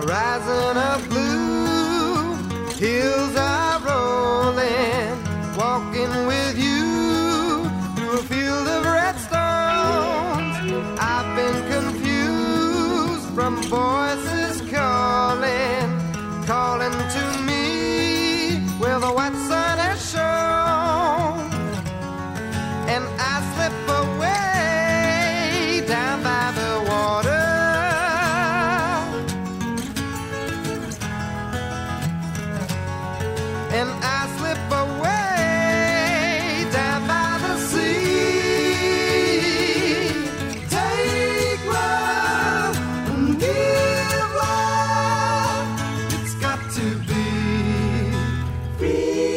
horizon of blue, hills are rolling, walking with you through a field of red stones. I've been confused from voices calling, calling to me where the white sun has shone, and I slip away down by the water. And I slip away down by the sea. Take love and give love. It's got to be free.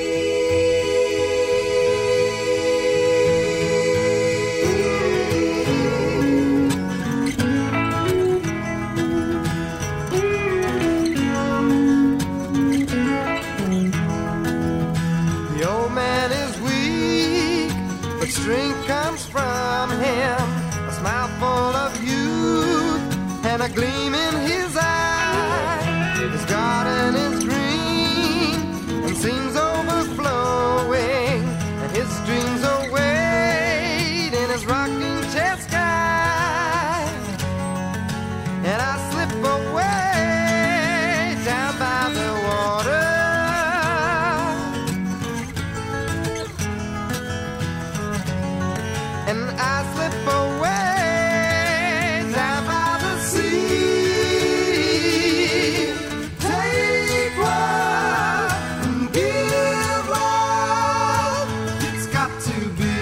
Strength comes from him, a smile full of youth and a gleam in his eye. His garden is green and seems overflowing, and his dreams await in his rocking chair sky. And I slip away down by the water. And I slip away down by the sea. Take love and give love. It's got to be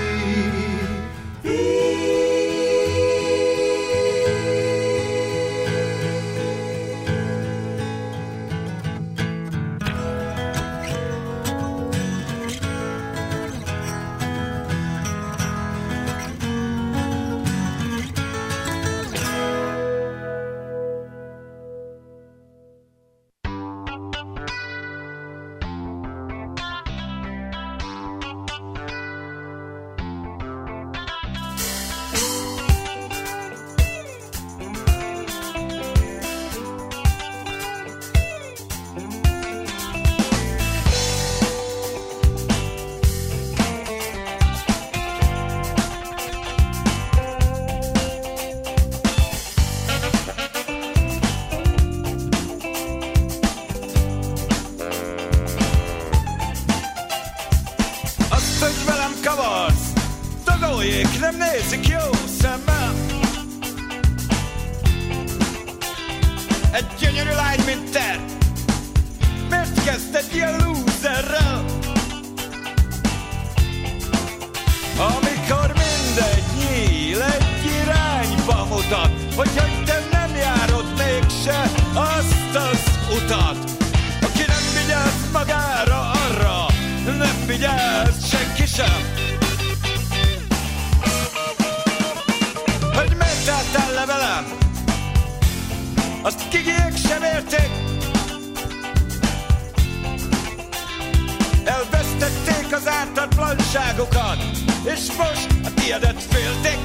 nem nézik jó szemmel. Egy gyönyörű lány, mint te, miért kezdted ilyen lúzerrel? Amikor mindegy nyíl egy irányba mutat, hogy te nem járod mégse azt az utat. Aki nem vigyáz magára, arra nem vigyáz senki sem. Hogy miért álltál le velem, azt kigiek sem érték. Elvesztették az ártatlanságokat, és most a tiédet félték.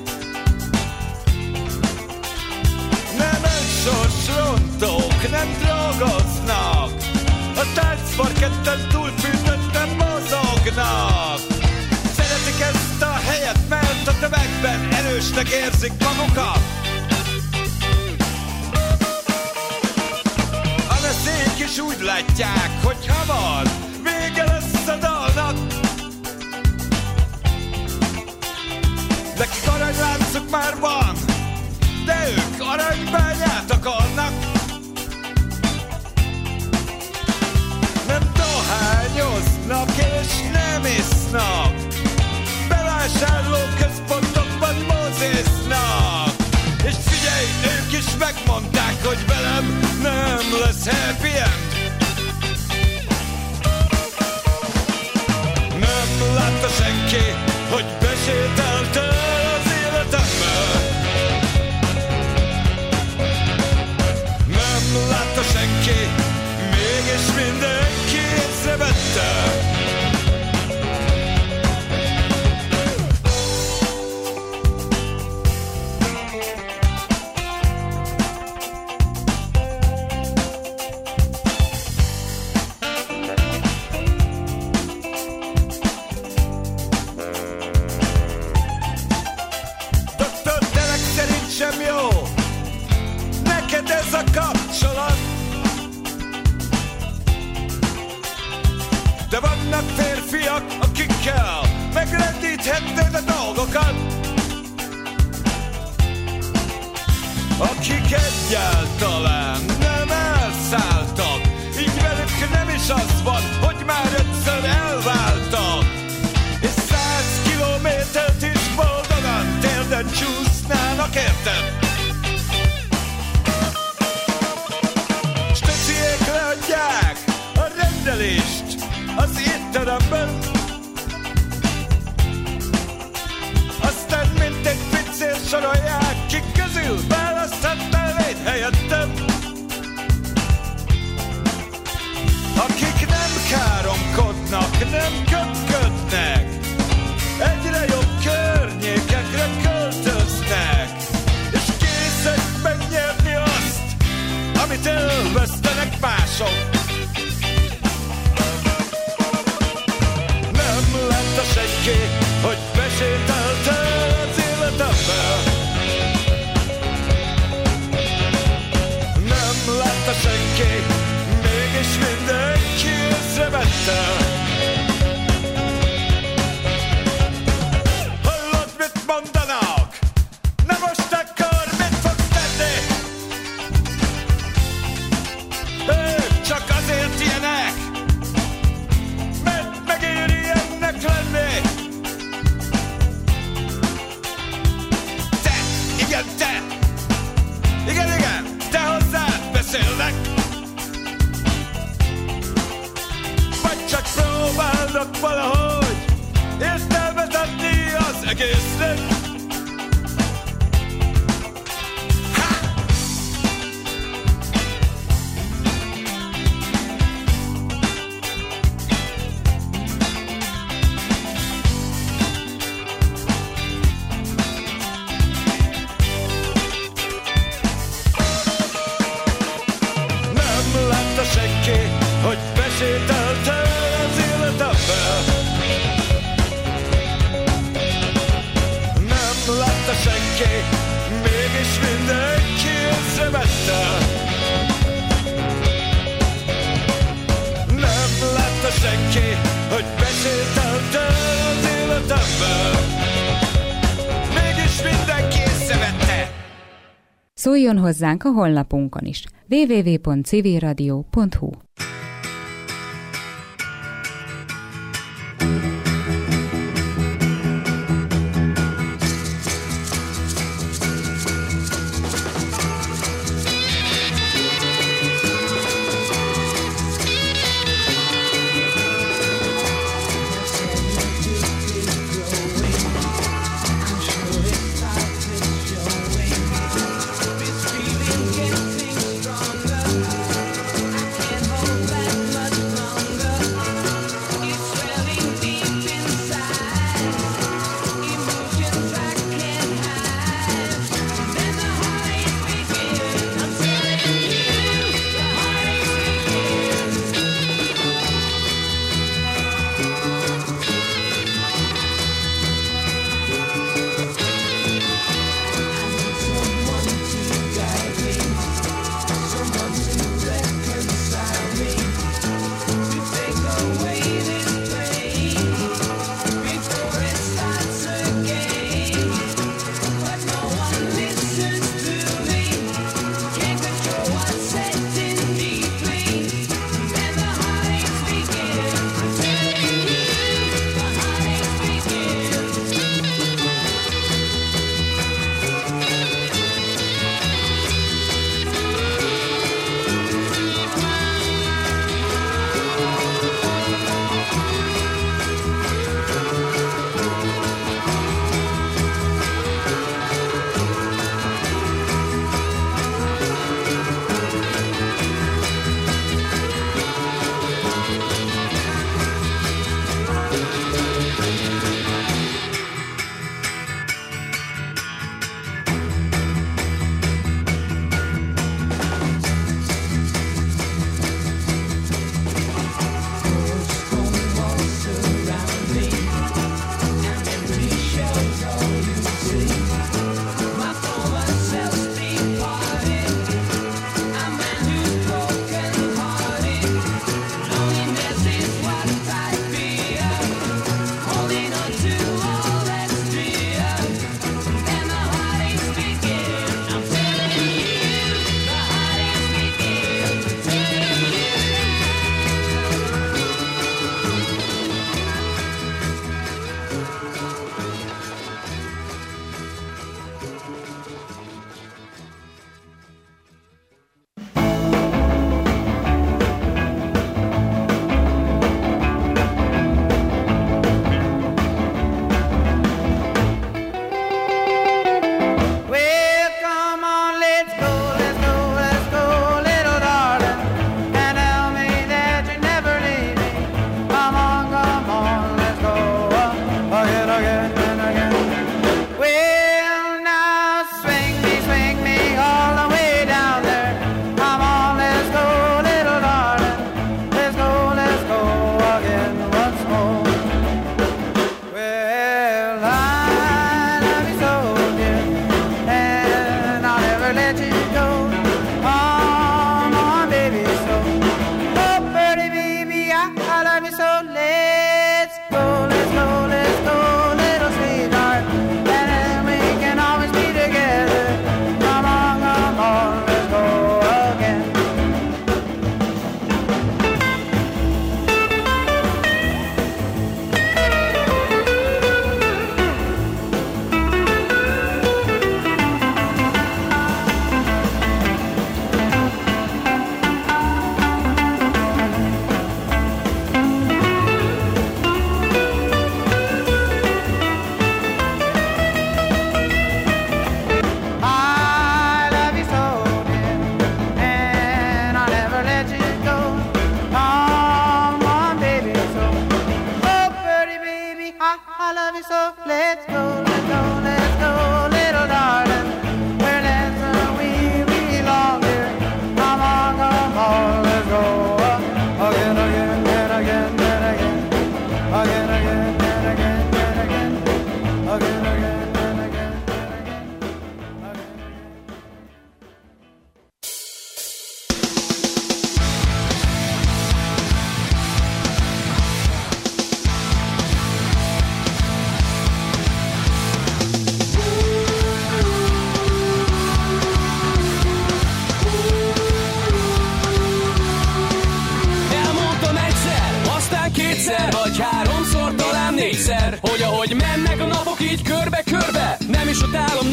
Nem önsorsrontók, nem drogoznak, a táncparketten túlfűtötten mozognak. Szeretik ezt a helyet, mert a tömegben erősnek érzik magukat. A veszélyk is úgy látják, hogy hamar vége lesz a dalnak. Nekik aranyláncuk már van, de ők aranybányát akarnak. Nem dohányoznak és nem isznak, bevásárlóközpontokban mozisznak. És figyelj, ők is megmondták, hogy velem nem lesz happy end. Nem látta senki, hogy besétáltál az életembe. Nem látta senki, mégis mindenki észrevette. a kapcsolat. De vannak férfiak, akikkel megrendíthetnéd a dolgokat, akik egyáltalán nem elszálltak. Így velük nem is az van, hogy már egyszer elváltak, és 100 kilométert is boldogan térden csúsznának, érted? Stöciék leadják a rendelést az étteremben, aztán mint egy pincér sorolják, kik közül választhatnál egy helyettem. Akik nem káromkodnak, nem köpködnek, egyre jobb környékekre költöznek, és készek megnyerni azt, amit elvesztenek mások. Nem látta senki, hogy besételte az életembe. Nem látta senki, mégis mindenki észrevette. Hallod, mit mondanak? Na most akkor mit fogsz tenni? Ők csak azért ilyenek, mert megéri ennek lenni. Te, igen, te! Igen, igen, te hozzád beszélnek. Vagy csak próbálnak valahogy értelmet adni az egésznek. Nem látta senki, hogy besételte az életembe. Nem látta senki, mégis mindenki észrevette. Nem látta senki, hogy besételte az életembe. Mégis mindenki észrevette. Szóljon hozzánk a honlapunkon is. www.civilradio.hu. Getting stronger. I can't hold back.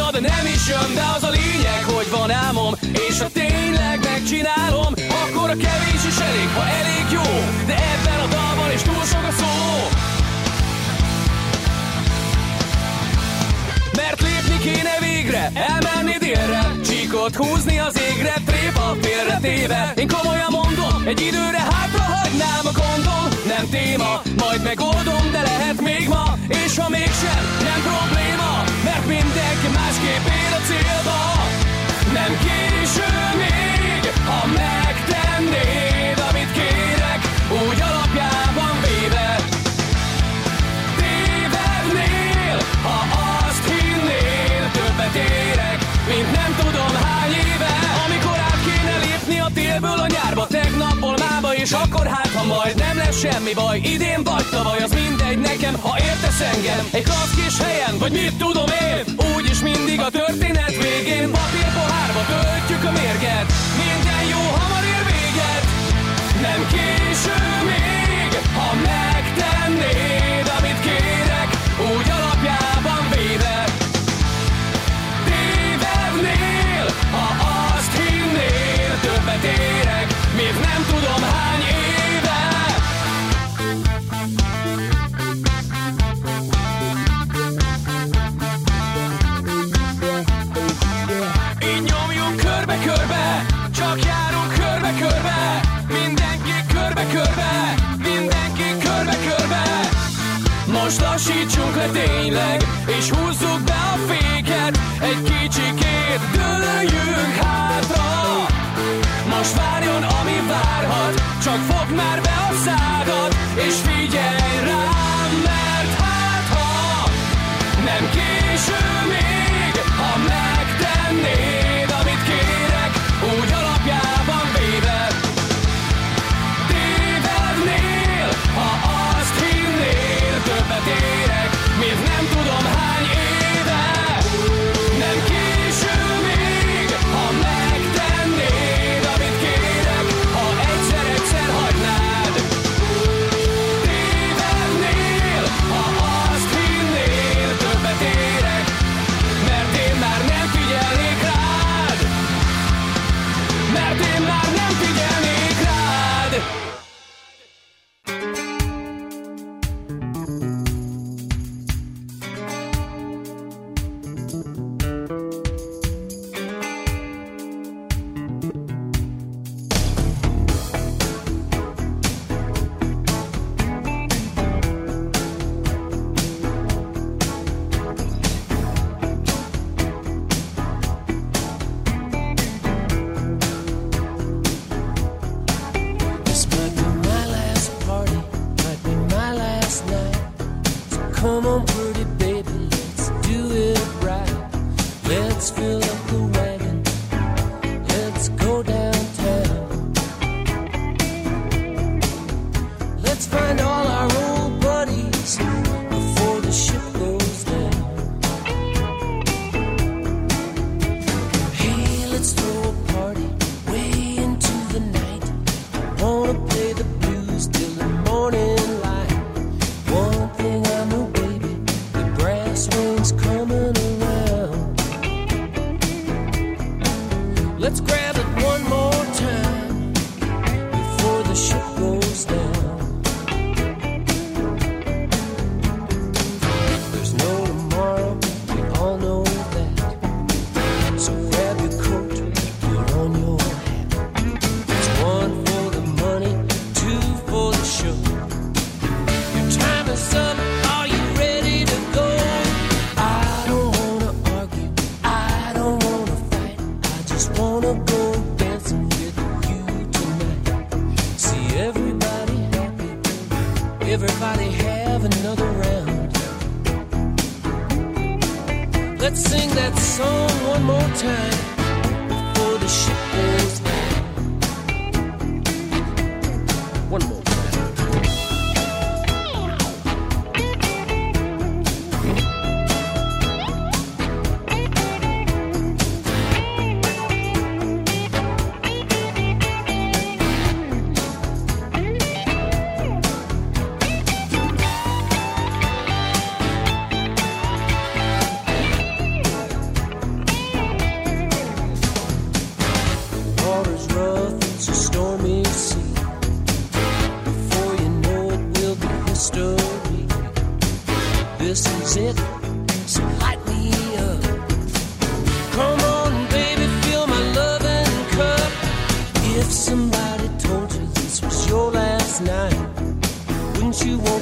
volna, de nem is jön. De az a lényeg, hogy van álmom, és ha tényleg megcsinálom, akkor a kevés is elég, ha elég jó. De ebben a dalban is túl sok a szó. Mert lépni kéne végre, elmenni délre, csíkot húzni az égre, tréfa félretéve. Én komolyan mondom, egy időre hátra hagynám a gondol. Nem téma, majd megoldom, de lehet még ma. És ha mégsem, nem probléma, mert mindenki másképp ér a célba. Nem késő még, ha megtennéd, amit kérek, úgy alapjában véve. Tévednél, ha azt hinnél, többet érek, mint nem tudom hány éve. Amikor át kéne lépni a télből a nyárba, tegnapból mába, és akkor hát, ha majd nem lesz semmi baj, idén vagy tavaly, az mindegy nekem, ha értesz engem. Egy klassz kis helyen, vagy mit tudom én, úgyis mindig a történet végén papírpohárba töltjük a mérget. Minden jó hamar ér véget. Nem késő még, ha megtennéd, amit kérek, úgy alapjában véve. Tévednél, ha azt hinnél, többet érek, mint nem tudom hány éve. Így nyomjuk körbe-körbe, csak járunk körbe-körbe, mindenki körbe-körbe, mindenki körbe-körbe. Most lassítsunk le tényleg, és húzzuk be a féket, egy kicsikét dőljünk hátra. Most várjon, ami várhat, csak fogd már be a szádat, és figyelj rám, mert hát ha nem késő még, ha megtennéd, amit kérek, úgy alapjában véve. Tévednél, ha azt hinnél, többet érek, mint nem tudom hány éve. Nem késő még, ha megtennéd, amit kérek, ha egyszer-egyszer hagynád. Tévednél, ha azt hinnél, többet érek, mert én már nem figyelnék rád. Mert én már nem figyelnék rád. This might be my last party, might be my last night. So come on, pretty baby, let's do it right. Let's fill up the wagon, let's go downtown. Let's find all our old buddies before the ship goes down. Hey, let's throw a party way into the night. Wanna play the blues till the morning light. One thing I know, baby, the brass ring's coming around. Let's grab it one more time before the ship goes down. There's no tomorrow, we all know that. So grab your coat, put on your hat. It's one for the money, two for the show. Your time is up, are you ready to go? I don't wanna argue, I don't wanna fight. I just wanna go dancing with you tonight. See everybody happy, everybody have another round. Let's sing that song one more time before the ship goes down. One more time.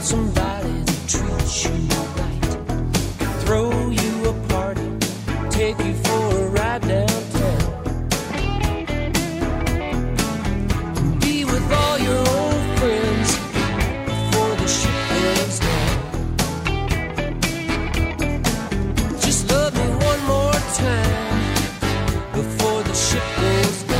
somebody that treats you right, throw you a party, take you for a ride downtown, be with all your old friends before the ship goes down. Just love me one more time before the ship goes down.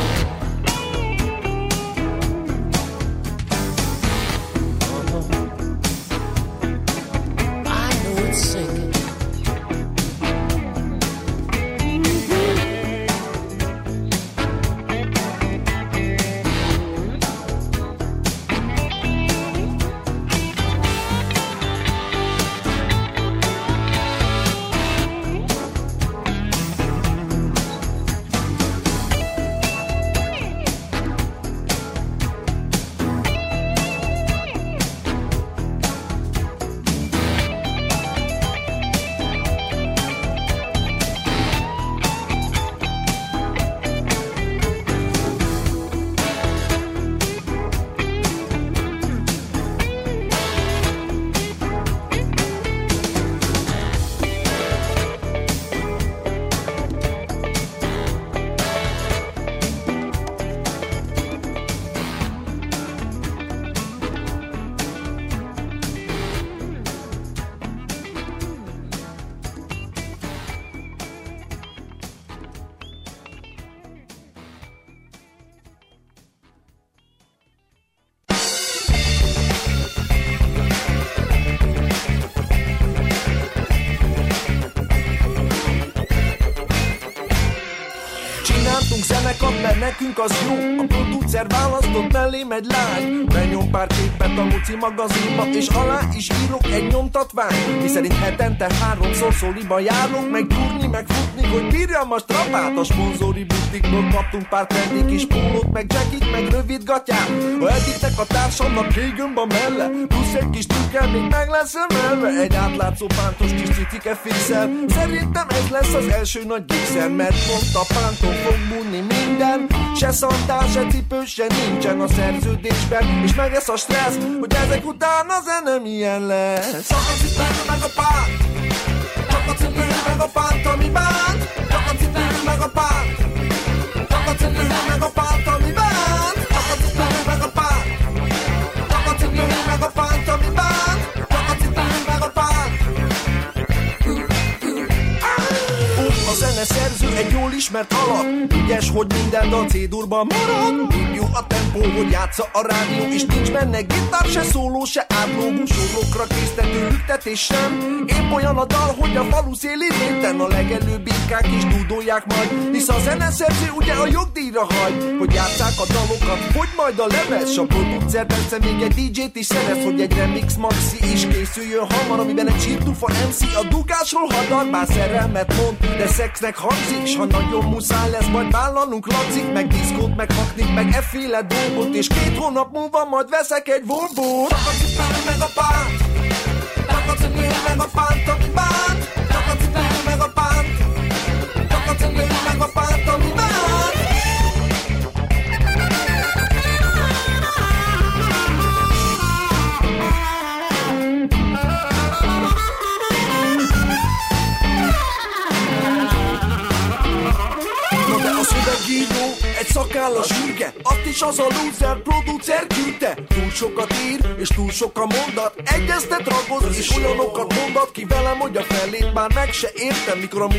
Zenekart, mert nekünk az jó. A producer választott, mellém egy lány, benyom pár képet a Luci magazinba, és alá is írok egy nyomtatványt, miszerint hetente 3-szor Szóliba járok, meg gyúrni, meg futni, hogy bírjam a strapát. A szponzori butikból kaptunk pár trendi kis pólót, meg jackit, meg rövid gatyát. Ha egyiknek a társamnak régönb a melle, plusz egy kis trükkel még meg lesz emelve, egy átlátszó pántos kis cicike fixel. Szerintem ez lesz az első nagy gigszer, mert pont a pánton fog múlni minden, se szantál, se cipő, se nincsen a szerződésben, és meg ez a stressz, hogy ezek után a zene milyen lesz. Csak a cipő meg a pánt, csak a cipő meg a pánt, ami bánt, csak a cipő meg a pánt, csak a cipő meg a pánt, ami bánt, csak a cipő meg a pánt, csak a cipő meg a pánt, ami bánt, csak a cipő meg a pánt. A zeneszerző egy jól ismert alak, ügyes, hogy minden dal C-durban marad. Így jó a tempó, hogy játsza a rádió, és nincs benne gitár, se szóló, se átlógó, sorokra késztető lüktetés sem. Épp olyan a dal, hogy a falu széli réten a legelőbb birkák is dúdolják majd, hisz a zeneszerző ugye a jogdíjra hagy, hogy játsszák a dalokat, hogy majd a lemez. S a producer persze még egy DJ-t is szerez, hogy egy remix maxi is készüljön hamar, amiben egy sírtufa MC a dugásról hadar, bár szerelmet mond, de szexnek hangzik, s ha nagyon muszáj lesz, majd vállalnunk lancik, meg diszkót, meg haknik, meg efféle dolgot, és 2 hónap múlva majd veszek egy Volvo-t. Csak a cipő meg a pánt, csak a cipő meg a pánt, ami bánt, csak a cipő meg a pánt, csak a cipő meg a pánt, ami bánt. Szövegíró, egy szakállas ürge, azt is az a loser producer küldte. Túl sokat ír, és túl sok a mondat, egyeztet, ragoz, és olyanokat mondat ki velem, hogy a felét már meg se értem, mikor a